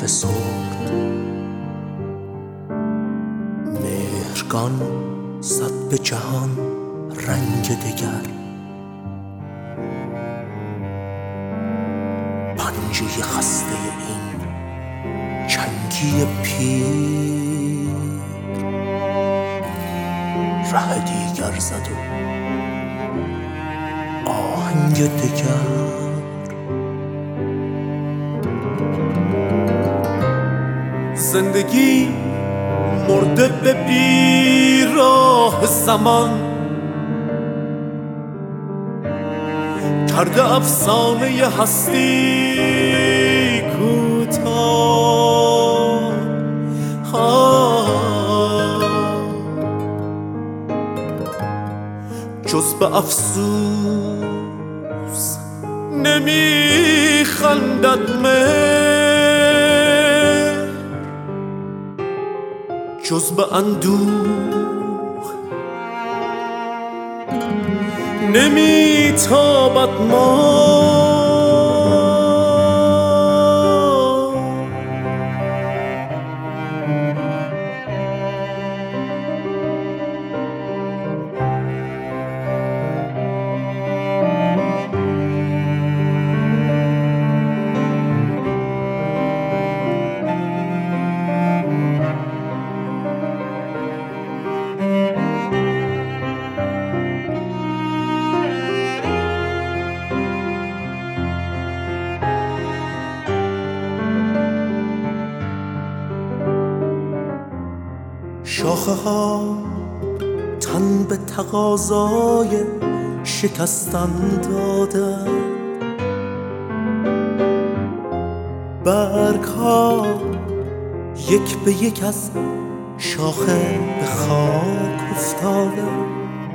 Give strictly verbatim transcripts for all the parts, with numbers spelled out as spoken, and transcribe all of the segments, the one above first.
فسرد. مهرگان زد به جهان رنگ دگر، پنجه خسته این چنگی پیر ره دیگر زد و آهنگ دگر. زندگی مرده به بیراه زمان، کرده افسانه هستی کوتاه. جز به افسوس نمی خندد مهر، جز به اندوه نمی تابد ما. شاخه ها تن به تقاضای شکستن دادن، برگ ها یک به یک از شاخه به خاک افتادن.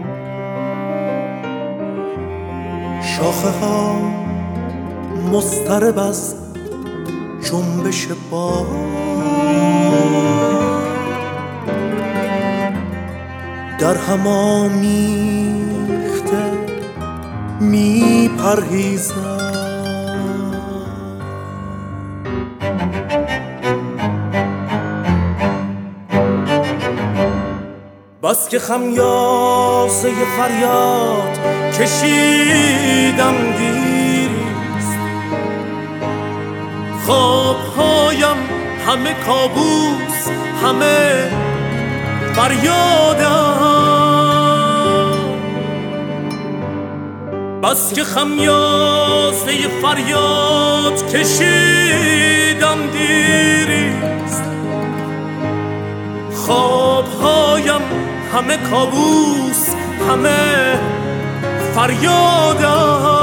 شاخه ها مضطرب از جنبش باد، در هم آمیخته می پرهیزد. بس که خمیازه فریاد کشیدم دیریست، خوابهایم همه کابوس همه فریادم. بس که خمیازه فریاد کشیدم دیریست، خوابهایم همه کابوس همه فریادم.